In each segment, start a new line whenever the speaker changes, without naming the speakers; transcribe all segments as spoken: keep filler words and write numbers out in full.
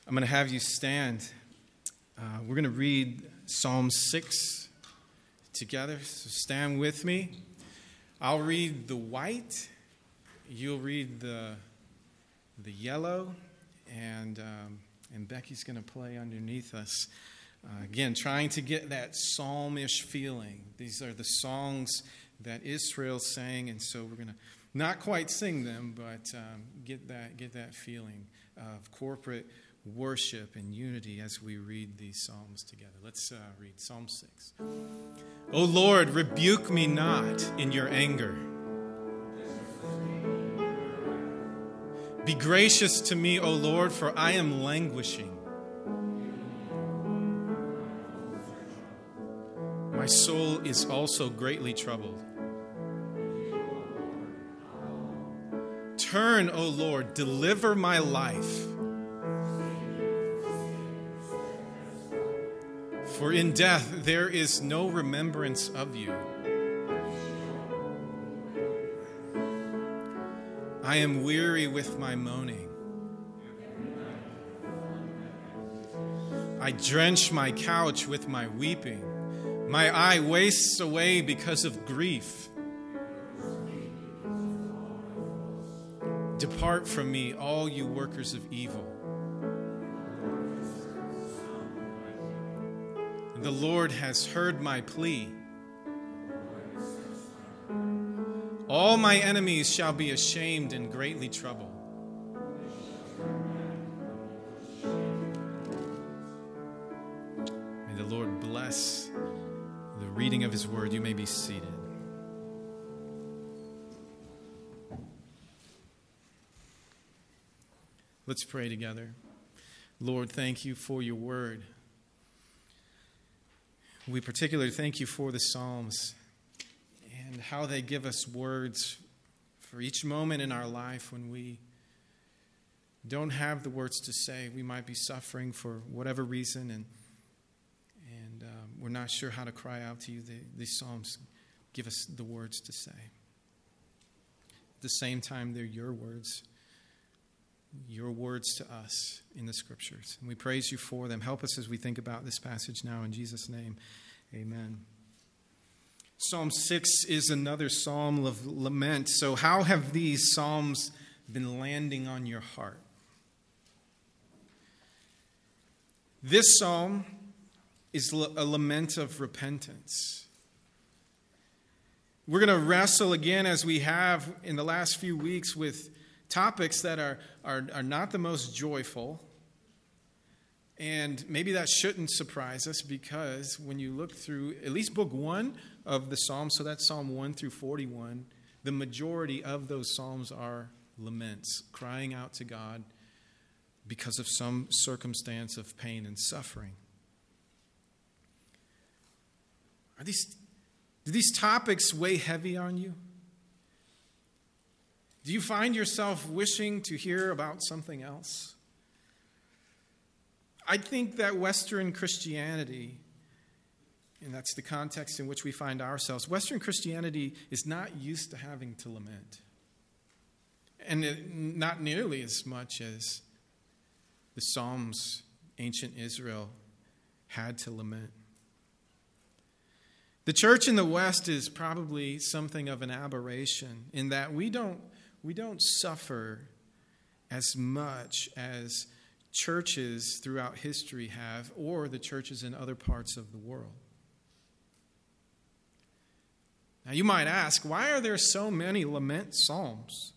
I'm going to have you stand. Uh, we're going to read Psalm six together. So stand with me. I'll read the white. You'll read the the yellow. And um, and Becky's going to play underneath us. Uh, again, trying to get that psalmish feeling. These are the songs that Israel sang, and so we're going to not quite sing them, but um, get that get that feeling of corporate worship and unity as we read these psalms together. Let's uh, read Psalm six. O Lord, rebuke me not in your anger. Be gracious to me, O Lord, for I am languishing. My soul is also greatly troubled. Turn, O Lord, deliver my life. For in death there is no remembrance of you. I am weary with my moaning. I drench my couch with my weeping. My eye wastes away because of grief. Depart from me, all you workers of evil. The Lord has heard my plea. All my enemies shall be ashamed and greatly troubled. May the Lord bless the reading of his word. You may be seated. Let's pray together. Lord, thank you for your word. We particularly thank you for the Psalms and how they give us words for each moment in our life when we don't have the words to say. We might be suffering for whatever reason, and and um, we're not sure how to cry out to you. The, these Psalms give us the words to say. At the same time, they're your words, your words to us in the Scriptures. And we praise you for them. Help us as we think about this passage now. In Jesus' name, amen. Psalm six is another psalm of lament. So how have these psalms been landing on your heart? This psalm is a lament of repentance. We're going to wrestle again, as we have in the last few weeks, with topics that are, are, are not the most joyful. And maybe that shouldn't surprise us, because when you look through at least book one of the Psalms, so that's Psalm one through forty-one, the majority of those Psalms are laments, crying out to God because of some circumstance of pain and suffering. Are these, do these topics weigh heavy on you? Do you find yourself wishing to hear about something else? I think that Western Christianity, and that's the context in which we find ourselves, Western Christianity is not used to having to lament. And it, not nearly as much as the Psalms, ancient Israel, had to lament. The church in the West is probably something of an aberration in that we don't we don't suffer as much as churches throughout history have, or the churches in other parts of the world. Now you might ask, why are there so many lament psalms?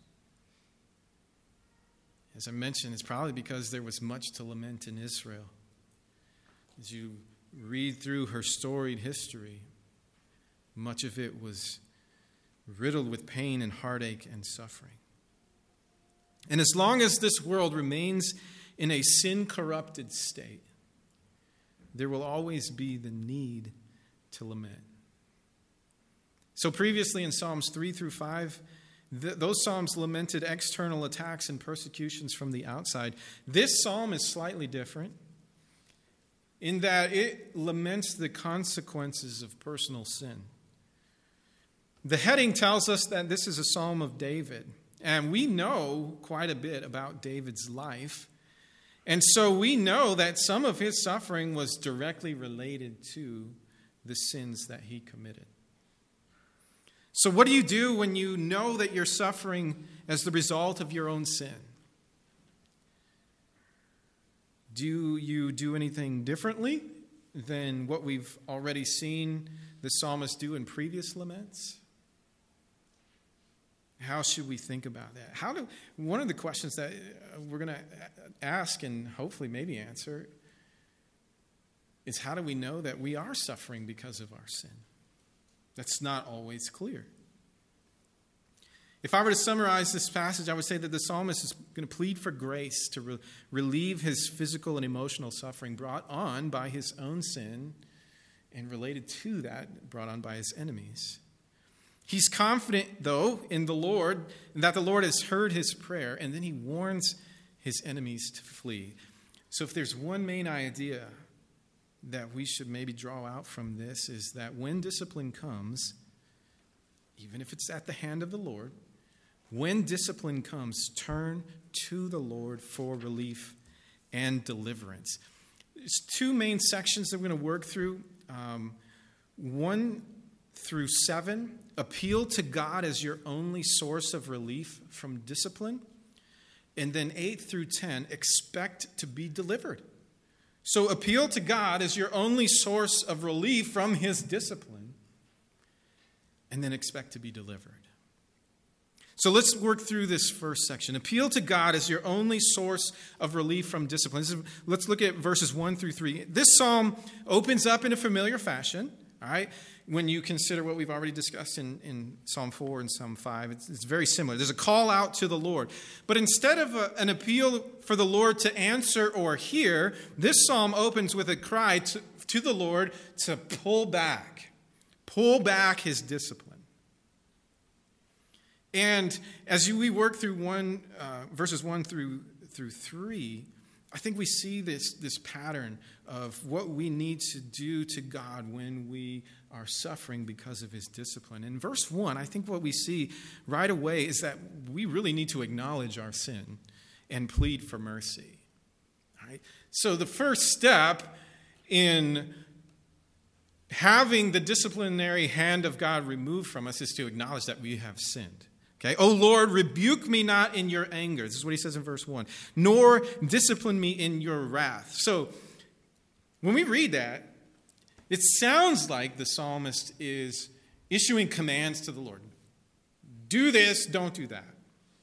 As I mentioned, it's probably because there was much to lament in Israel. As you read through her storied history, much of it was riddled with pain and heartache and suffering. And as long as this world remains in a sin-corrupted state, there will always be the need to lament. So previously in Psalms three through five, th- those Psalms lamented external attacks and persecutions from the outside. This Psalm is slightly different in that it laments the consequences of personal sin. The heading tells us that this is a Psalm of David, and we know quite a bit about David's life. And so we know that some of his suffering was directly related to the sins that he committed. So what do you do when you know that you're suffering as the result of your own sin? Do you do anything differently than what we've already seen the psalmist do in previous laments? How should we think about that? How do one of the questions that we're going to ask and hopefully maybe answer is, how do we know that we are suffering because of our sin? That's not always clear. If I were to summarize this passage, I would say that the psalmist is going to plead for grace to re- relieve his physical and emotional suffering brought on by his own sin, and related to that, brought on by his enemies. He's confident, though, in the Lord, that the Lord has heard his prayer, and then he warns his enemies to flee. So if there's one main idea that we should maybe draw out from this, is that when discipline comes, even if it's at the hand of the Lord, when discipline comes, turn to the Lord for relief and deliverance. There's two main sections that we're going to work through. Um, one through seven, appeal to God as your only source of relief from discipline. And then eight through ten, expect to be delivered. So appeal to God as your only source of relief from his discipline, and then expect to be delivered. So let's work through this first section. Appeal to God as your only source of relief from discipline. Let's look at verses one through three. This psalm opens up in a familiar fashion, all right? When you consider what we've already discussed in, in Psalm four and Psalm five, it's, it's very similar. There's a call out to the Lord. But instead of a, an appeal for the Lord to answer or hear, this psalm opens with a cry to, to the Lord to pull back, pull back his discipline. And as we work through one uh, verses one through through three, I think we see this, this pattern of what we need to do to God when we are suffering because of his discipline. In verse one, I think what we see right away is that we really need to acknowledge our sin and plead for mercy. All right? So the first step in having the disciplinary hand of God removed from us is to acknowledge that we have sinned. Okay, O Lord, rebuke me not in your anger. This is what he says in verse one. Nor discipline me in your wrath. So when we read that, it sounds like the psalmist is issuing commands to the Lord. Do this, don't do that.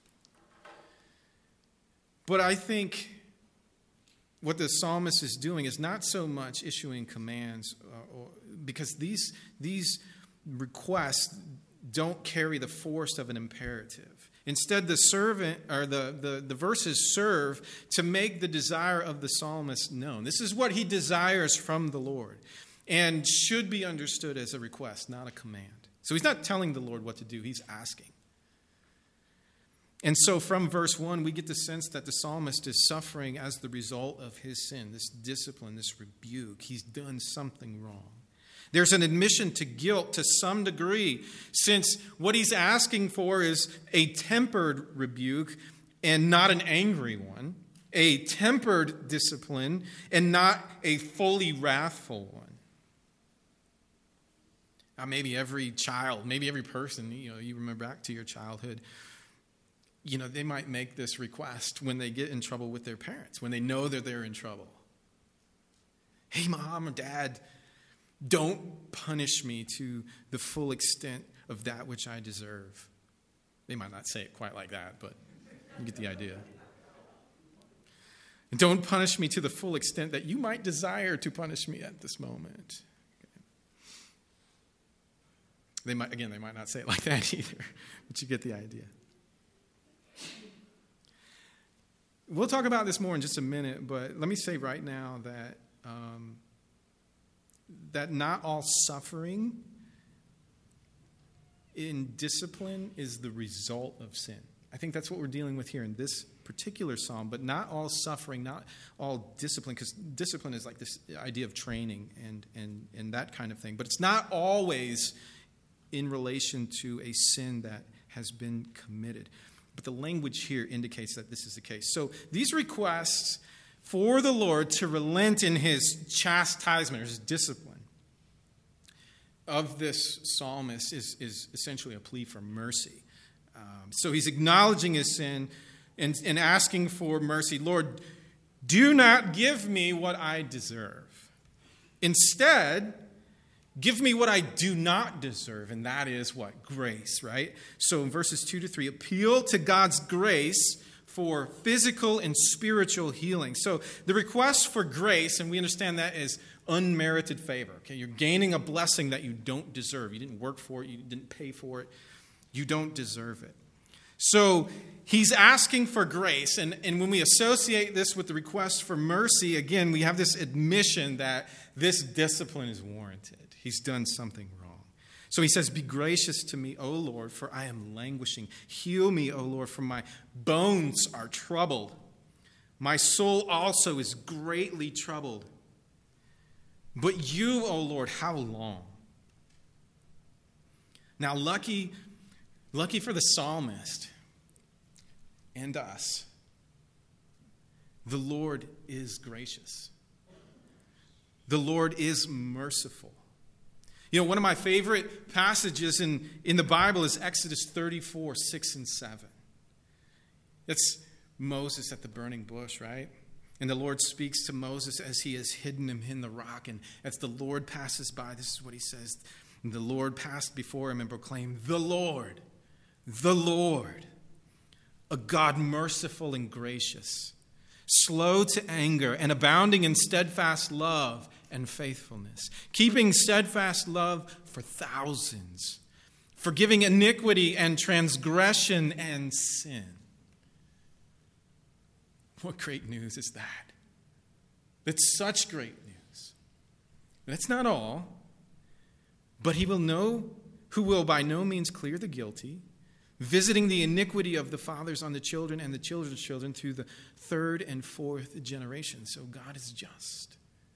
But I think what the psalmist is doing is not so much issuing commands, uh, or, because these, these requests don't carry the force of an imperative. Instead, the servant or the, the, the verses serve to make the desire of the psalmist known. This is what he desires from the Lord, and should be understood as a request, not a command. So he's not telling the Lord what to do, he's asking. And so from verse one, we get the sense that the psalmist is suffering as the result of his sin, this discipline, this rebuke. He's done something wrong. There's an admission to guilt to some degree, since what he's asking for is a tempered rebuke and not an angry one, a tempered discipline and not a fully wrathful one. Now, maybe every child, maybe every person, you know, you remember back to your childhood, you know, they might make this request when they get in trouble with their parents, when they know that they're in trouble. Hey, mom or dad, don't punish me to the full extent of that which I deserve. They might not say it quite like that, but you get the idea. And don't punish me to the full extent that you might desire to punish me at this moment. They might, again, they might not say it like that either, but you get the idea. We'll talk about this more in just a minute, but let me say right now that um, that not all suffering in discipline is the result of sin. I think that's what we're dealing with here in this particular psalm, but not all suffering, not all discipline, because discipline is like this idea of training and, and, and that kind of thing. But it's not always in relation to a sin that has been committed. But the language here indicates that this is the case. So these requests for the Lord to relent in his chastisement, or his discipline of this psalmist is, is essentially a plea for mercy. Um, so he's acknowledging his sin and, and asking for mercy. Lord, do not give me what I deserve. Instead, give me what I do not deserve, and that is what? Grace, right? So in verses two to three, appeal to God's grace for physical and spiritual healing. So the request for grace, and we understand that as unmerited favor. Okay, you're gaining a blessing that you don't deserve. You didn't work for it. You didn't pay for it. You don't deserve it. So he's asking for grace, and, and when we associate this with the request for mercy, again, we have this admission that this discipline is warranted. He's done something wrong. So he says, be gracious to me, O Lord, for I am languishing. Heal me, O Lord, for my bones are troubled. My soul also is greatly troubled. But you, O Lord, how long? Now, lucky, lucky for the psalmist and us, the Lord is gracious. The Lord is merciful. You know, one of my favorite passages in, in the Bible is Exodus thirty-four, six and seven. That's Moses at the burning bush, right? And the Lord speaks to Moses as he has hidden him in the rock. And as the Lord passes by, this is what he says. And the Lord passed before him and proclaimed, the Lord, the Lord, a God merciful and gracious, slow to anger and abounding in steadfast love and faithfulness, keeping steadfast love for thousands, forgiving iniquity and transgression and sin. What great news is that? That's such great news. That's not all, but he will know who will by no means clear the guilty, visiting the iniquity of the fathers on the children and the children's children through the third and fourth generation. So God is just.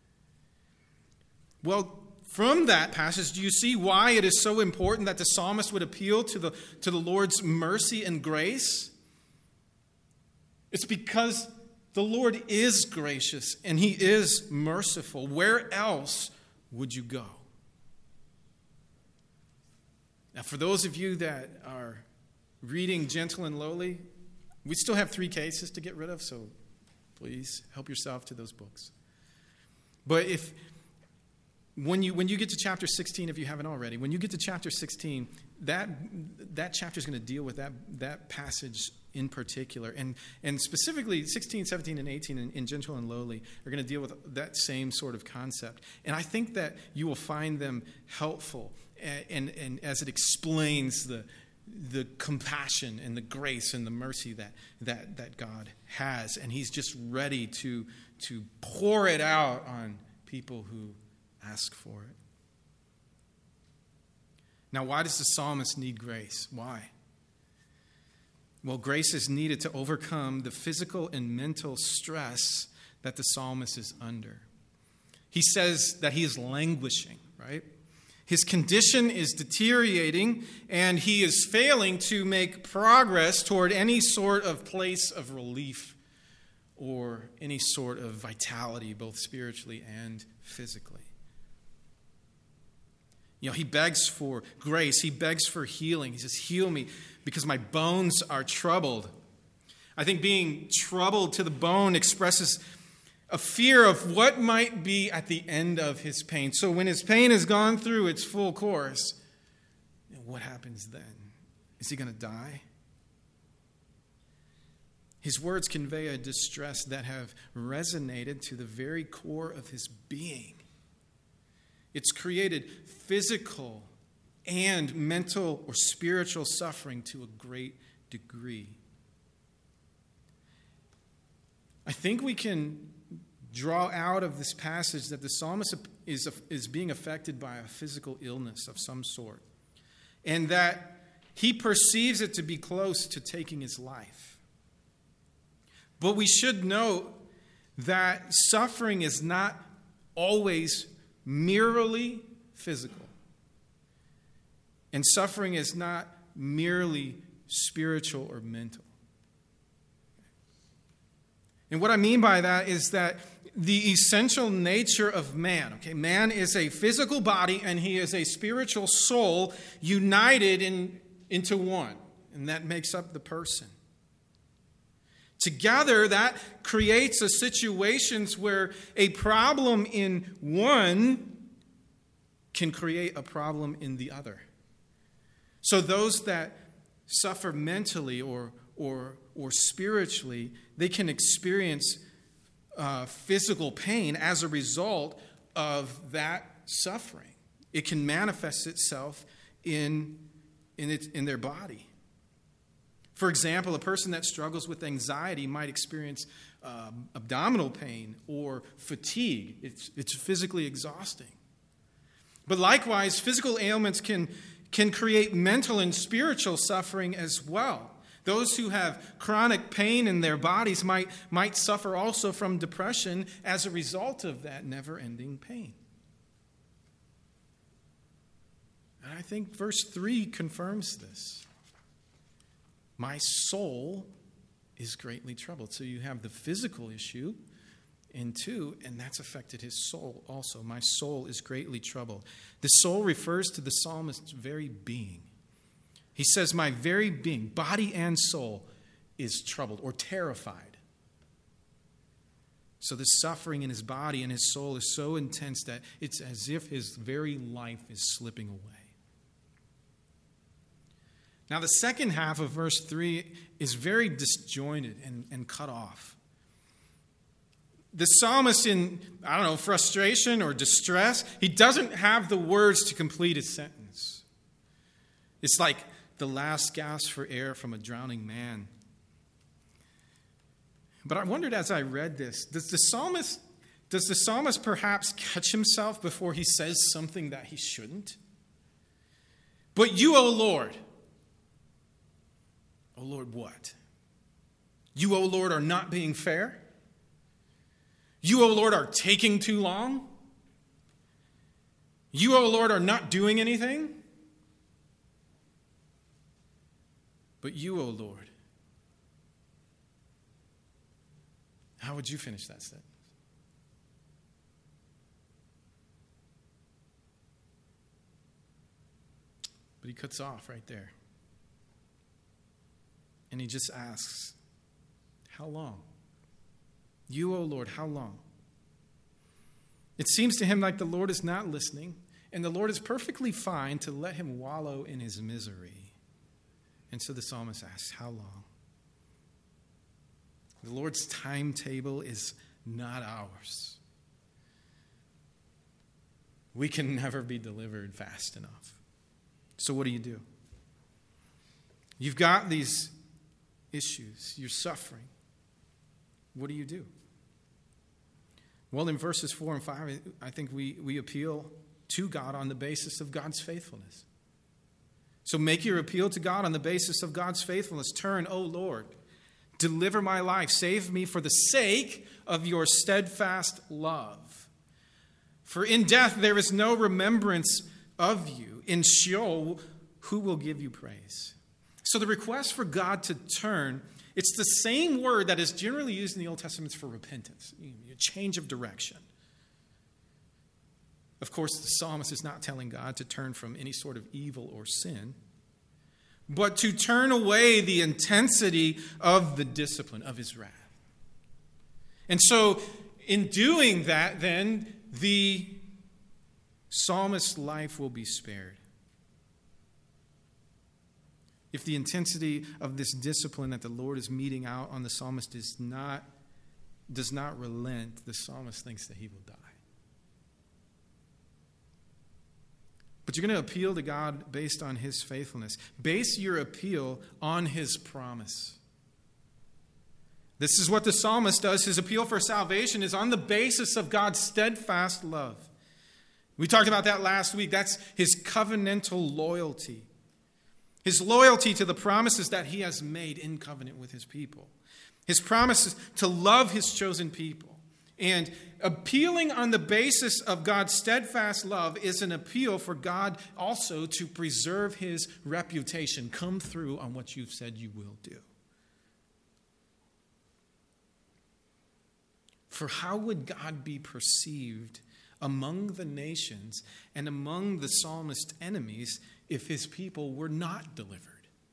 Well, from that passage, do you see why it is so important that the psalmist would appeal to the, to the Lord's mercy and grace? It's because the Lord is gracious and he is merciful. Where else would you go? Now, for those of you that are reading Gentle and Lowly, we still have three cases to get rid of, so please help yourself to those books. But if when you when you get to chapter sixteen, if you haven't already, when you get to chapter sixteen, that that chapter is going to deal with that that passage in particular, and and specifically sixteen, seventeen, and eighteen in, in Gentle and Lowly are going to deal with that same sort of concept. And I think that you will find them helpful, and and, and as it explains the the compassion and the grace and the mercy that that that God has, and he's just ready to to pour it out on people who ask for it. Now, why does the psalmist need grace? Why? Well, grace is needed to overcome the physical and mental stress that the psalmist is under. He says that he is languishing, right? His condition is deteriorating, and he is failing to make progress toward any sort of place of relief or any sort of vitality, both spiritually and physically. You know, he begs for grace. He begs for healing. He says, heal me because my bones are troubled. I think being troubled to the bone expresses a fear of what might be at the end of his pain. So when his pain has gone through its full course, what happens then? Is he going to die? His words convey a distress that have resonated to the very core of his being. It's created physical and mental or spiritual suffering to a great degree. I think we can draw out of this passage that the psalmist is, is being affected by a physical illness of some sort, and that he perceives it to be close to taking his life. But we should note that suffering is not always merely physical. And suffering is not merely spiritual or mental. And what I mean by that is that the essential nature of man, okay, man is a physical body and he is a spiritual soul united in, into one. And that makes up the person. Together, that creates a situations where a problem in one can create a problem in the other. So those that suffer mentally or or or spiritually, they can experience uh, physical pain as a result of that suffering. It can manifest itself in in it in their body. For example, a person that struggles with anxiety might experience um, abdominal pain or fatigue. It's, it's physically exhausting. But likewise, physical ailments can, can create mental and spiritual suffering as well. Those who have chronic pain in their bodies might, might suffer also from depression as a result of that never-ending pain. And I think verse three confirms this. My soul is greatly troubled. So you have the physical issue, and two, and that's affected his soul also. My soul is greatly troubled. The soul refers to the psalmist's very being. He says, my very being, body and soul, is troubled or terrified. So the suffering in his body and his soul is so intense that it's as if his very life is slipping away. Now, the second half of verse three is very disjointed and, and cut off. The psalmist, in, I don't know, frustration or distress, he doesn't have the words to complete his sentence. It's like the last gasp for air from a drowning man. But I wondered as I read this, does the psalmist, does the psalmist perhaps catch himself before he says something that he shouldn't? But you, O Lord, O Lord, what? You, O Lord, are not being fair? You, O Lord, are taking too long? You, O Lord, are not doing anything? But you, O Lord. How would you finish that sentence? But he cuts off right there. And he just asks, how long? You, O Lord, how long? It seems to him like the Lord is not listening, and the Lord is perfectly fine to let him wallow in his misery. And so the psalmist asks, how long? The Lord's timetable is not ours. We can never be delivered fast enough. So what do you do? You've got these issues. You're suffering. What do you do? Well, in verses four and five, I think we, we appeal to God on the basis of God's faithfulness. So make your appeal to God on the basis of God's faithfulness. Turn, O Lord, deliver my life. Save me for the sake of your steadfast love. For in death there is no remembrance of you. In Sheol, who will give you praise? So the request for God to turn, it's the same word that is generally used in the Old Testament for repentance, a change of direction. Of course, the psalmist is not telling God to turn from any sort of evil or sin, but to turn away the intensity of the discipline of his wrath. And so, in doing that, then, the psalmist's life will be spared. If the intensity of this discipline that the Lord is meting out on the psalmist is not, does not relent, the psalmist thinks that he will die. But you're going to appeal to God based on his faithfulness. Base your appeal on his promise. This is what the psalmist does. His appeal for salvation is on the basis of God's steadfast love. We talked about that last week. That's his covenantal loyalty. His loyalty to the promises that he has made in covenant with his people. His promises to love his chosen people. And appealing on the basis of God's steadfast love is an appeal for God also to preserve his reputation. Come through on what you've said you will do. For how would God be perceived among the nations and among the psalmist's enemies if his people were not delivered?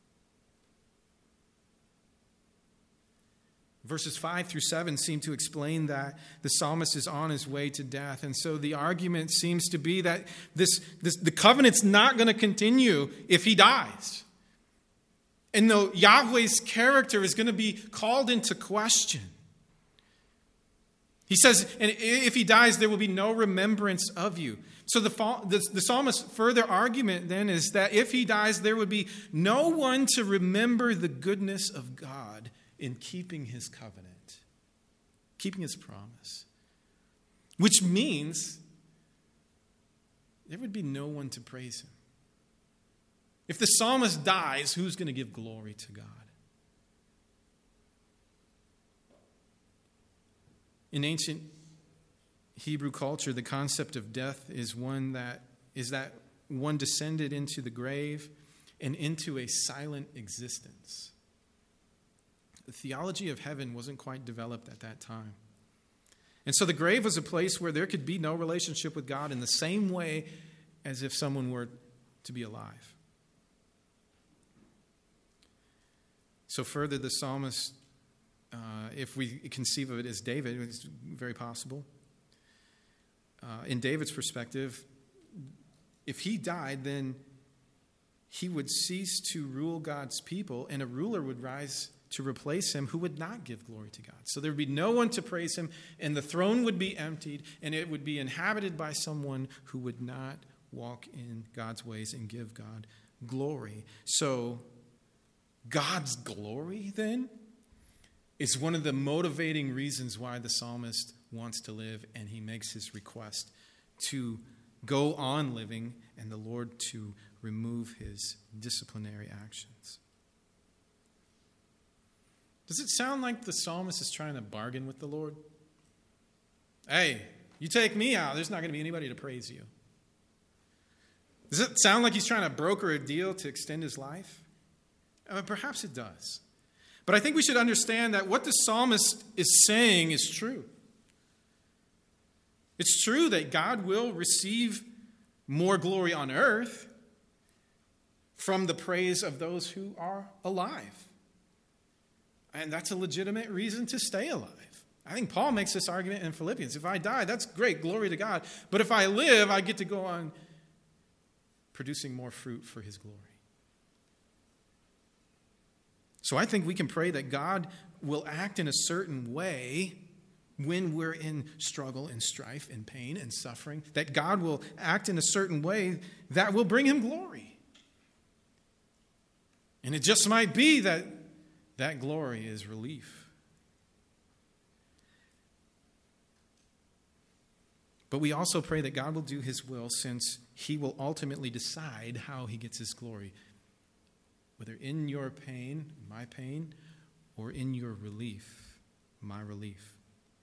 Verses five through seven seem to explain that the psalmist is on his way to death. And so the argument seems to be that this, this the covenant's not going to continue if he dies. And though Yahweh's character is going to be called into question. He says, and if he dies, there will be no remembrance of you. So the, the, the psalmist's further argument then is that if he dies, there would be no one to remember the goodness of God in keeping his covenant, keeping his promise. Which means there would be no one to praise him. If the psalmist dies, who's going to give glory to God? In ancient Hebrew culture, the concept of death is one that is that one descended into the grave and into a silent existence. The theology of heaven wasn't quite developed at that time. And so the grave was a place where there could be no relationship with God in the same way as if someone were to be alive. So further, the psalmist, uh, if we conceive of it as David, it's very possible. Uh, in David's perspective, if he died, then he would cease to rule God's people, and a ruler would rise to replace him who would not give glory to God. So there would be no one to praise him, and the throne would be emptied, and it would be inhabited by someone who would not walk in God's ways and give God glory. So God's glory, then, is one of the motivating reasons why the psalmist wants to live, and he makes his request to go on living and the Lord to remove his disciplinary actions. Does it sound like the psalmist is trying to bargain with the Lord? Hey, you take me out, there's not going to be anybody to praise you. Does it sound like he's trying to broker a deal to extend his life? I mean, perhaps it does. But I think we should understand that what the psalmist is saying is true. It's true that God will receive more glory on earth from the praise of those who are alive. And that's a legitimate reason to stay alive. I think Paul makes this argument in Philippians. If I die, that's great, glory to God. But if I live, I get to go on producing more fruit for his glory. So I think we can pray that God will act in a certain way when we're in struggle and strife and pain and suffering, that God will act in a certain way that will bring him glory. And it just might be that that glory is relief. But we also pray that God will do his will, since he will ultimately decide how he gets his glory, whether in your pain, my pain, or in your relief, my relief.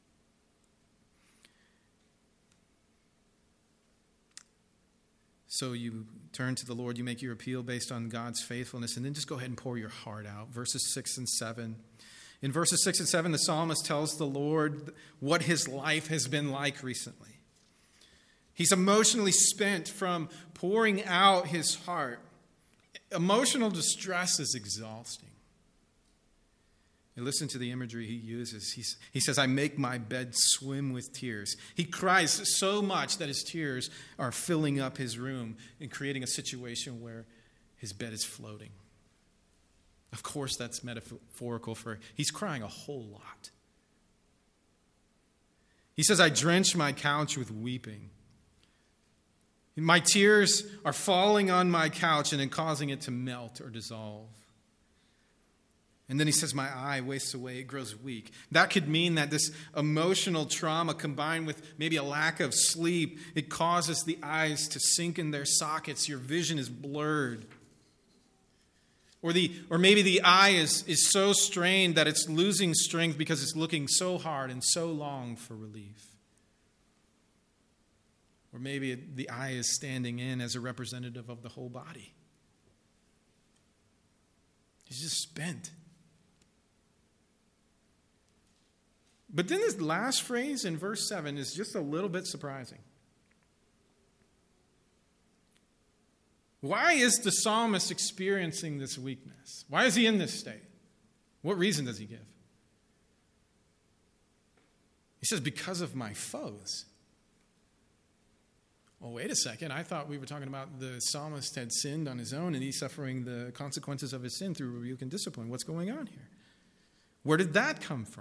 So you turn to the Lord, you make your appeal based on God's faithfulness, and then just go ahead and pour your heart out. Verses six and seven. In verses six and seven, the psalmist tells the Lord what his life has been like recently. He's emotionally spent from pouring out his heart. Emotional distress is exhausting. And listen to the imagery he uses. He's, he says, I make my bed swim with tears. He cries so much that his tears are filling up his room and creating a situation where his bed is floating. Of course, that's metaphorical for he's crying a whole lot. He says, I drench my couch with weeping. My tears are falling on my couch and then causing it to melt or dissolve. And then he says, my eye wastes away, it grows weak. That could mean that this emotional trauma combined with maybe a lack of sleep, it causes the eyes to sink in their sockets. Your vision is blurred. Or the or maybe the eye is, is so strained that it's losing strength because it's looking so hard and so long for relief. Or maybe the eye is standing in as a representative of the whole body. He's just spent. But then this last phrase in verse seven is just a little bit surprising. Why is the psalmist experiencing this weakness? Why is he in this state? What reason does he give? He says, because of my foes. Well, wait a second. I thought we were talking about the psalmist had sinned on his own and he's suffering the consequences of his sin through rebuke and discipline. What's going on here? Where did that come from?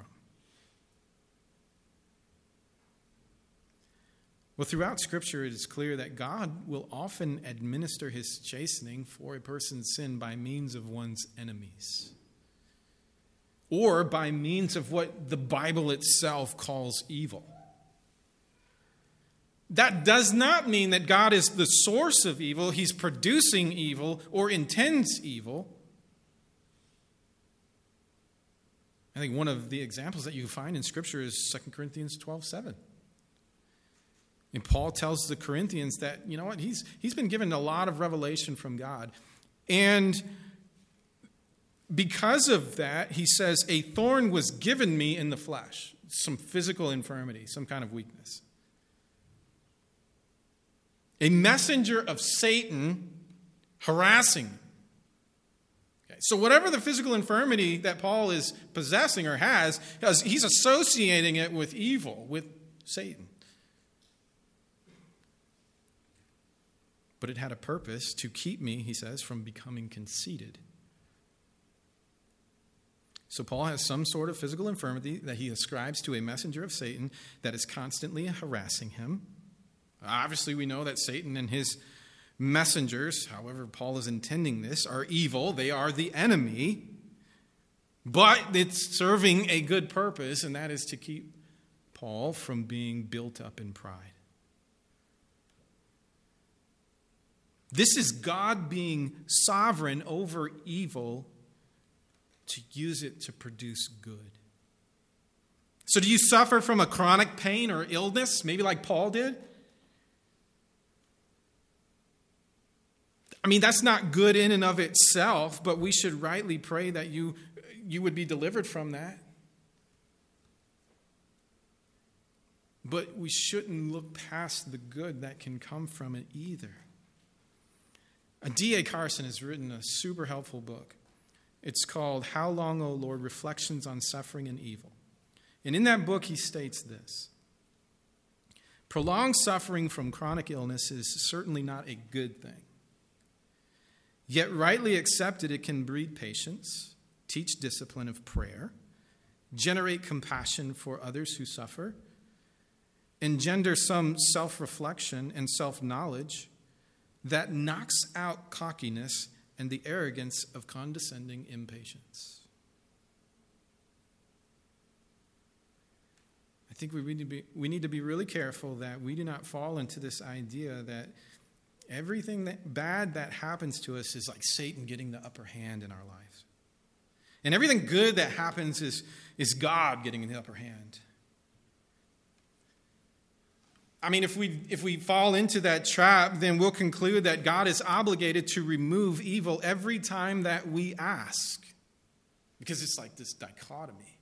Well, throughout Scripture, it is clear that God will often administer his chastening for a person's sin by means of one's enemies, or by means of what the Bible itself calls evil. That does not mean that God is the source of evil, he's producing evil, or intends evil. I think one of the examples that you find in Scripture is Second Corinthians twelve seven. And Paul tells the Corinthians that, you know what, he's, he's been given a lot of revelation from God. And because of that, he says, a thorn was given me in the flesh, some physical infirmity, some kind of weakness. A messenger of Satan harassing me. Okay, so whatever the physical infirmity that Paul is possessing or has, he's associating it with evil, with Satan. But it had a purpose to keep me, he says, from becoming conceited. So Paul has some sort of physical infirmity that he ascribes to a messenger of Satan that is constantly harassing him. Obviously, we know that Satan and his messengers, however Paul is intending this, are evil. They are the enemy. But it's serving a good purpose, and that is to keep Paul from being built up in pride. This is God being sovereign over evil to use it to produce good. So do you suffer from a chronic pain or illness, maybe like Paul did? I mean, that's not good in and of itself, but we should rightly pray that you, you would be delivered from that. But we shouldn't look past the good that can come from it either. D A Carson has written a super helpful book. It's called How Long, O Lord? Reflections on Suffering and Evil. And in that book, he states this: prolonged suffering from chronic illness is certainly not a good thing. Yet rightly accepted, it can breed patience, teach discipline of prayer, generate compassion for others who suffer, engender some self-reflection and self-knowledge that knocks out cockiness and the arrogance of condescending impatience. I think we need to be, we need to be really careful that we do not fall into this idea that everything that bad that happens to us is like Satan getting the upper hand in our lives. And everything good that happens is, is God getting the upper hand. I mean, if we if we fall into that trap, then we'll conclude that God is obligated to remove evil every time that we ask. Because it's like this dichotomy.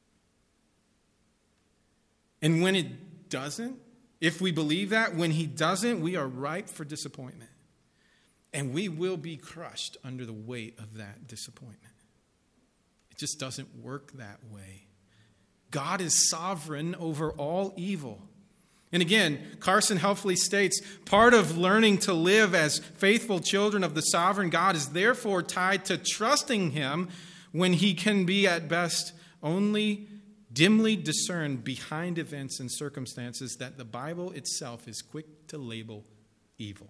And when it doesn't, if we believe that, when he doesn't, we are ripe for disappointment. And we will be crushed under the weight of that disappointment. It just doesn't work that way. God is sovereign over all evil. And again, Carson helpfully states, part of learning to live as faithful children of the sovereign God is therefore tied to trusting him when he can be at best only dimly discerned behind events and circumstances that the Bible itself is quick to label evil.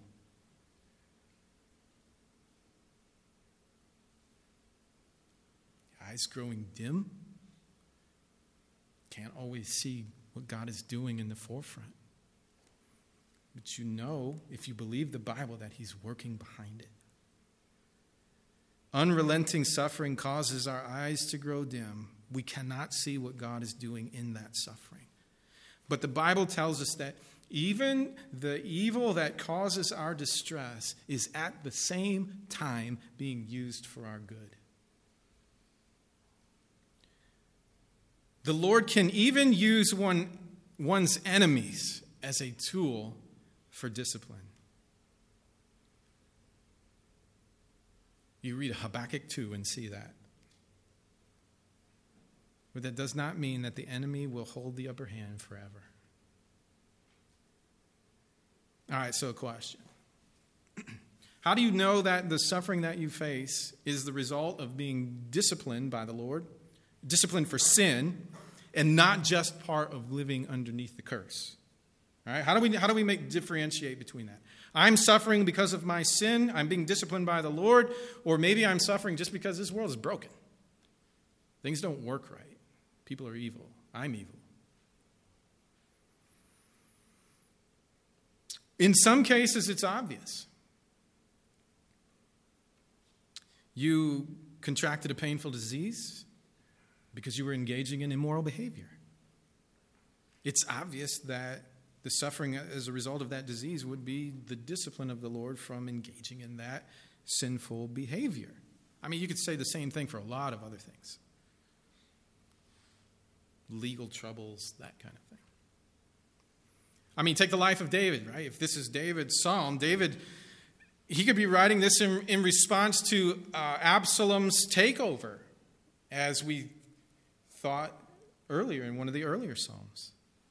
Eyes growing dim, can't always see what God is doing in the forefront. But you know, if you believe the Bible, that he's working behind it. Unrelenting suffering causes our eyes to grow dim. We cannot see what God is doing in that suffering. But the Bible tells us that even the evil that causes our distress is at the same time being used for our good. The Lord can even use one, one's enemies as a tool for discipline. You read Habakkuk two and see that. But that does not mean that the enemy will hold the upper hand forever. All right, so a question. How do you know that the suffering that you face is the result of being disciplined by the Lord, disciplined for sin, and not just part of living underneath the curse? All right, how do we how do we make differentiate between that? I'm suffering because of my sin. I'm being disciplined by the Lord, or maybe I'm suffering just because this world is broken. Things don't work right. People are evil. I'm evil. In some cases, it's obvious. You contracted a painful disease because you were engaging in immoral behavior. It's obvious that the suffering as a result of that disease would be the discipline of the Lord from engaging in that sinful behavior. I mean, you could say the same thing for a lot of other things. Legal troubles, that kind of thing. I mean, take the life of David, right? If this is David's psalm, David, he could be writing this in, in response to uh, Absalom's takeover, as we thought earlier in one of the earlier psalms.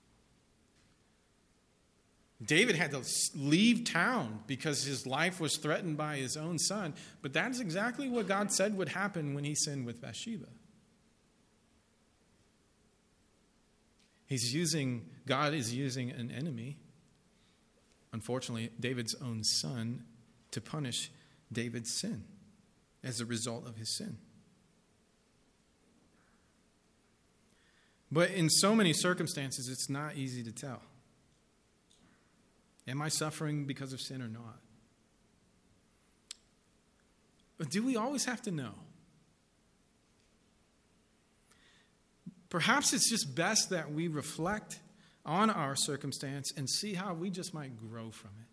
David had to leave town because his life was threatened by his own son, but that's exactly what God said would happen when he sinned with Bathsheba. He's using, God is using an enemy, unfortunately, David's own son, to punish David's sin as a result of his sin. But in so many circumstances, it's not easy to tell. Am I suffering because of sin or not? But do we always have to know? Perhaps it's just best that we reflect on our circumstance and see how we just might grow from it.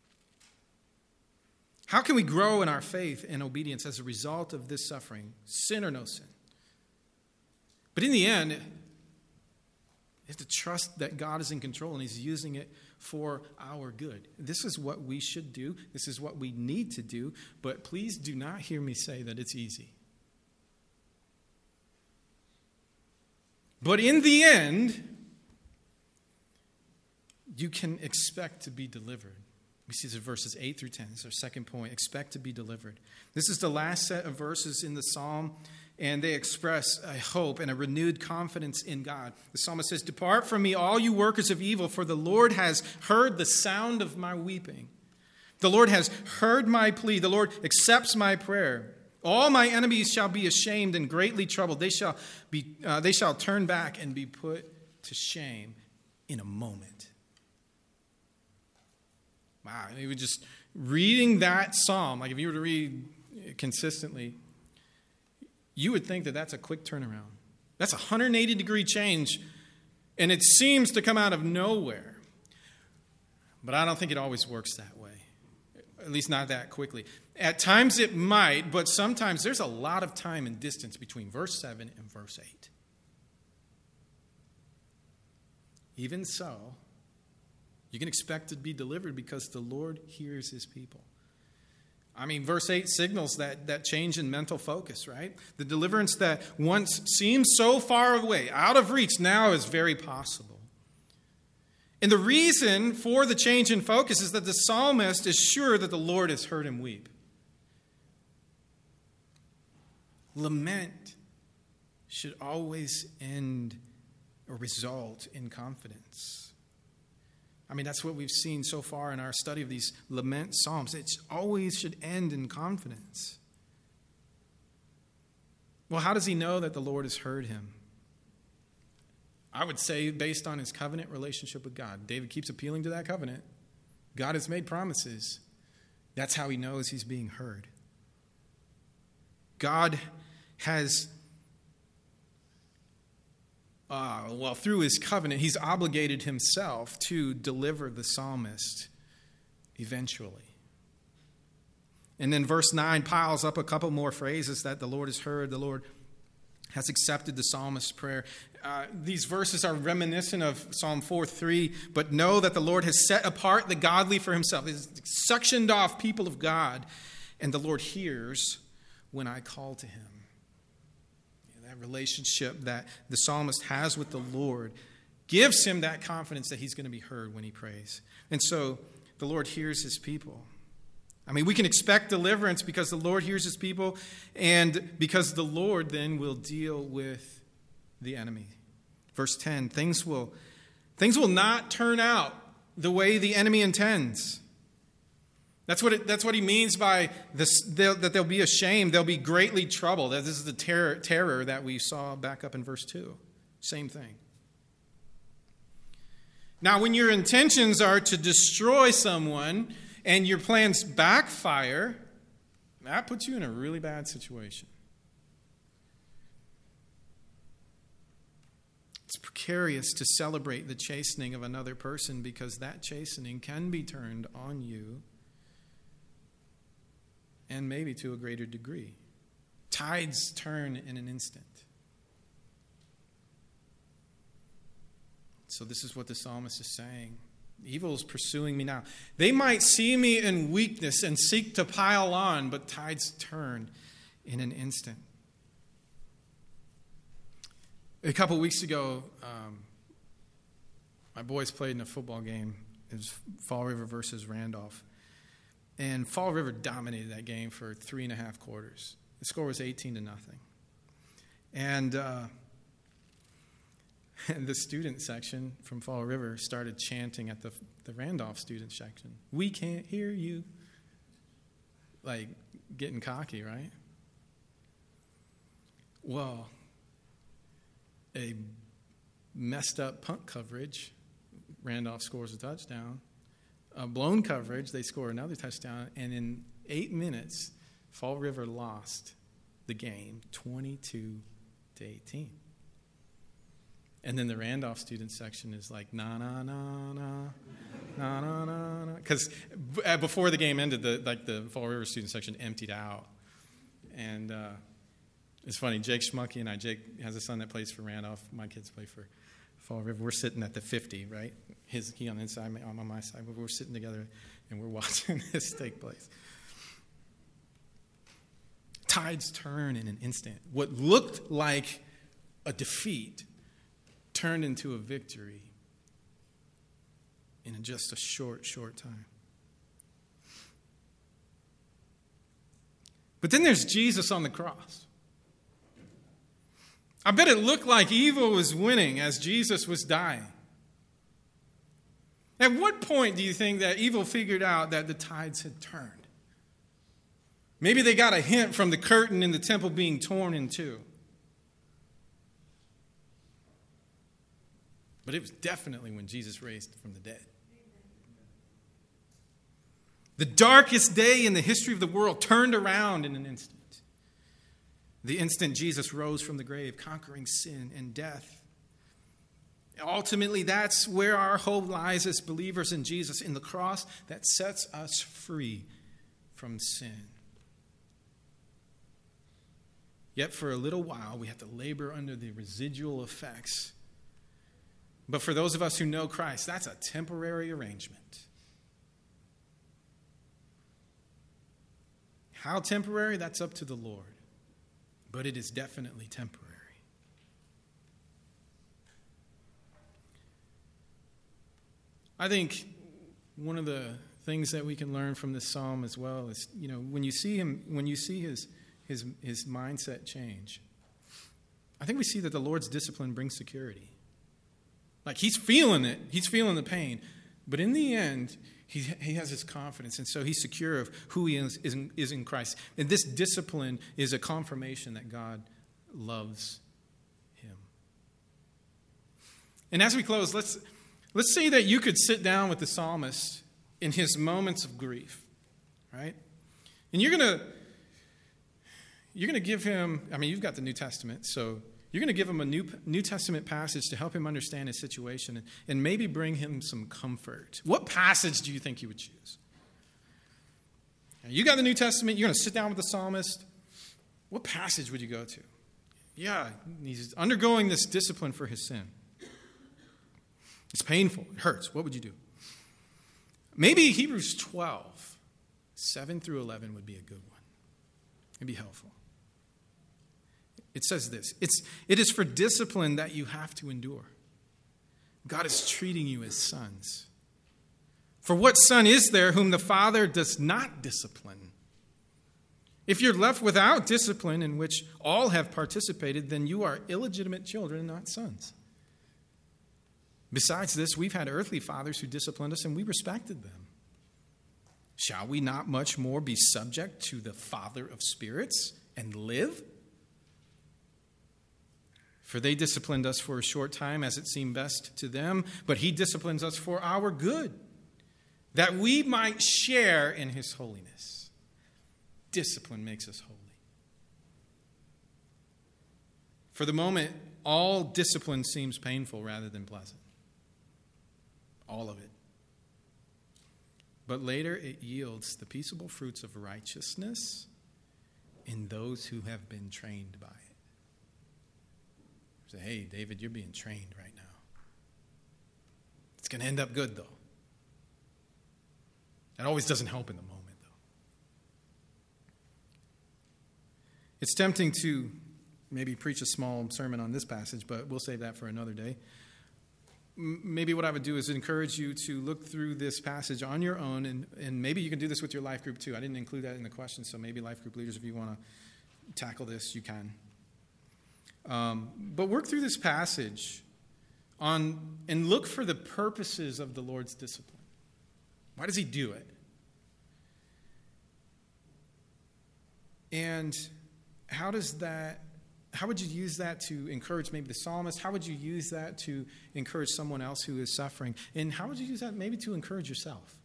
How can we grow in our faith and obedience as a result of this suffering, sin or no sin? But in the end, you have to trust that God is in control and He's using it for our good. This is what we should do. This is what we need to do. But please do not hear me say that it's easy. But in the end, you can expect to be delivered. We see this in verses eight through ten. This is our second point. Expect to be delivered. This is the last set of verses in the psalm, and they express a hope and a renewed confidence in God. The psalmist says, "Depart from me, all you workers of evil, for the Lord has heard the sound of my weeping. The Lord has heard my plea. The Lord accepts my prayer. All my enemies shall be ashamed and greatly troubled. They shall be, uh, they shall turn back and be put to shame in a moment." Wow, I mean, just reading that psalm, like if you were to read consistently, you would think that that's a quick turnaround. That's a one hundred eighty degree change, and it seems to come out of nowhere. But I don't think it always works that way, at least not that quickly. At times it might, but sometimes there's a lot of time and distance between verse seven and verse eight. Even so, you can expect to be delivered because the Lord hears His people. I mean, verse eight signals that, that change in mental focus, right? The deliverance that once seemed so far away, out of reach, now is very possible. And the reason for the change in focus is that the psalmist is sure that the Lord has heard him weep. Lament should always end or result in confidence. I mean, that's what we've seen so far in our study of these lament psalms. It always should end in confidence. Well, how does he know that the Lord has heard him? I would say based on his covenant relationship with God. David keeps appealing to that covenant. God has made promises. That's how he knows he's being heard. God has, uh, well, through his covenant, he's obligated himself to deliver the psalmist eventually. And then verse nine piles up a couple more phrases that the Lord has heard, the Lord has accepted the psalmist's prayer. Uh, these verses are reminiscent of Psalm four three, but know that the Lord has set apart the godly for himself. He's sectioned off people of God, and the Lord hears when I call to him. That relationship that the psalmist has with the Lord gives him that confidence that he's going to be heard when he prays. And so the Lord hears his people. I mean, we can expect deliverance because the Lord hears his people and because the Lord then will deal with the enemy. Verse ten, things will, things will not turn out the way the enemy intends. That's what it, that's what he means by this, that they'll be ashamed. They'll be greatly troubled. This is the terror, terror that we saw back up in verse two. Same thing. Now, when your intentions are to destroy someone and your plans backfire, that puts you in a really bad situation. It's precarious to celebrate the chastening of another person because that chastening can be turned on you, and maybe to a greater degree. Tides turn in an instant. So this is what the psalmist is saying. Evil is pursuing me now. They might see me in weakness and seek to pile on, but tides turn in an instant. A couple weeks ago, um, my boys played in a football game. It was Fall River versus Randolph. And Fall River dominated that game for three and a half quarters. The score was eighteen to nothing. And, uh, and the student section from Fall River started chanting at the, the Randolph student section, "We can't hear you." Like, getting cocky, right? Well, a messed up punt coverage, Randolph scores a touchdown. A blown coverage, they score another touchdown. And in eight minutes, Fall River lost the game twenty-two to eighteen. And then the Randolph student section is like, na, na, na, na, na, na, na, na. Because before the game ended, the like the Fall River student section emptied out. And uh, it's funny, Jake Schmucky and I, Jake has a son that plays for Randolph. My kids play for Fall River. We're sitting at the fifty, right? His He on the inside, I'm on my side. But we're sitting together and we're watching this take place. Tides turn in an instant. What looked like a defeat turned into a victory in just a short, short time. But then there's Jesus on the cross. I bet it looked like evil was winning as Jesus was dying. At what point do you think that evil figured out that the tides had turned? Maybe they got a hint from the curtain in the temple being torn in two. But it was definitely when Jesus raised from the dead. The darkest day in the history of the world turned around in an instant. The instant Jesus rose from the grave, conquering sin and death. Ultimately, that's where our hope lies as believers in Jesus, in the cross that sets us free from sin. Yet for a little while, we have to labor under the residual effects. But for those of us who know Christ, that's a temporary arrangement. How temporary? That's up to the Lord. But it is definitely temporary. I think one of the things that we can learn from this psalm as well is, you know, when you see him, when you see his his his mindset change, I think we see that the Lord's discipline brings security. Like, he's feeling it, he's feeling the pain, but in the end, he he has his confidence, and so he's secure of who he is, is in, is in Christ. And this discipline is a confirmation that God loves him. And as we close, let's let's say that you could sit down with the psalmist in his moments of grief, right? And you're gonna you're gonna give him. I mean, you've got the New Testament, so you're going to give him a New, New Testament passage to help him understand his situation and, and maybe bring him some comfort. What passage do you think you would choose? Now, you got the New Testament. You're going to sit down with the psalmist. What passage would you go to? Yeah, he's undergoing this discipline for his sin. It's painful. It hurts. What would you do? Maybe Hebrews twelve, seven through eleven would be a good one. It'd be helpful. It says this. It's, it is for discipline that you have to endure. God is treating you as sons. For what son is there whom the Father does not discipline? If you're left without discipline in which all have participated, then you are illegitimate children, not sons. Besides this, we've had earthly fathers who disciplined us, and we respected them. Shall we not much more be subject to the Father of spirits and live? For they disciplined us for a short time as it seemed best to them, but he disciplines us for our good, that we might share in his holiness. Discipline makes us holy. For the moment, all discipline seems painful rather than pleasant. All of it. But later it yields the peaceable fruits of righteousness in those who have been trained by it. Say, hey, David, you're being trained right now. It's going to end up good, though. That always doesn't help in the moment. It's tempting to maybe preach a small sermon on this passage, but we'll save that for another day. Maybe what I would do is encourage you to look through this passage on your own, and, and maybe you can do this with your life group too. I didn't include that in the question, so maybe life group leaders, if you want to tackle this, you can. Um, but work through this passage on and look for the purposes of the Lord's discipline. Why does he do it? And how does that, how would you use that to encourage maybe the psalmist? How would you use that to encourage someone else who is suffering? And how would you use that maybe to encourage yourself?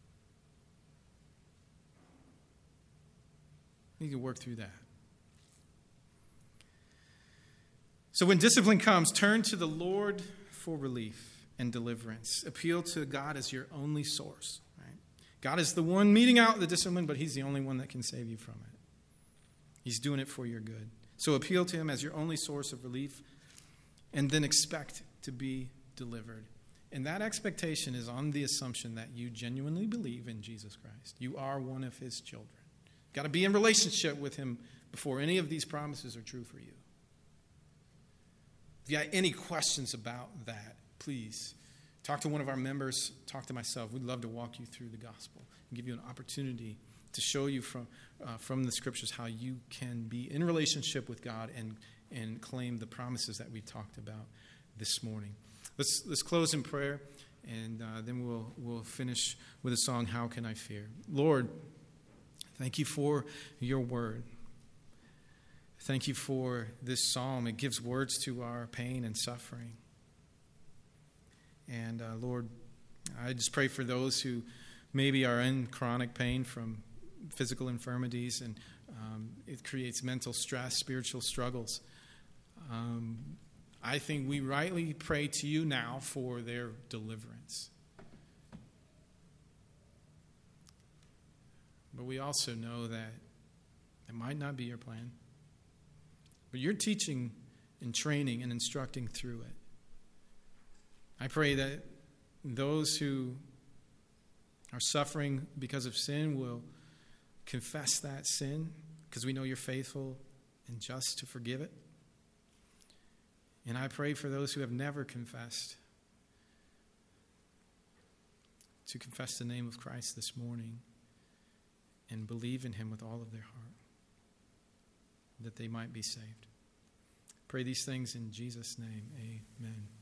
You can work through that. So when discipline comes, turn to the Lord for relief and deliverance. Appeal to God as your only source. Right? God is the one meting out the discipline, but he's the only one that can save you from it. He's doing it for your good. So appeal to him as your only source of relief, and then expect to be delivered. And that expectation is on the assumption that you genuinely believe in Jesus Christ. You are one of his children. You've got to be in relationship with him before any of these promises are true for you. If you got any questions about that, please talk to one of our members, talk to myself. We'd love to walk you through the gospel and give you an opportunity to show you from uh, from the scriptures how you can be in relationship with God and and claim the promises that we talked about this morning. Let's let's close in prayer, and uh, then we'll we'll finish with a song, How Can I Fear? Lord, thank you for your word. Thank you for this psalm. It gives words to our pain and suffering. And uh, Lord, I just pray for those who maybe are in chronic pain from physical infirmities, and um, it creates mental stress, spiritual struggles. Um, I think we rightly pray to you now for their deliverance. But we also know that it might not be your plan. But you're teaching and training and instructing through it. I pray that those who are suffering because of sin will confess that sin, because we know you're faithful and just to forgive it. And I pray for those who have never confessed to confess the name of Christ this morning and believe in him with all of their heart, that they might be saved. Pray these things in Jesus' name. Amen.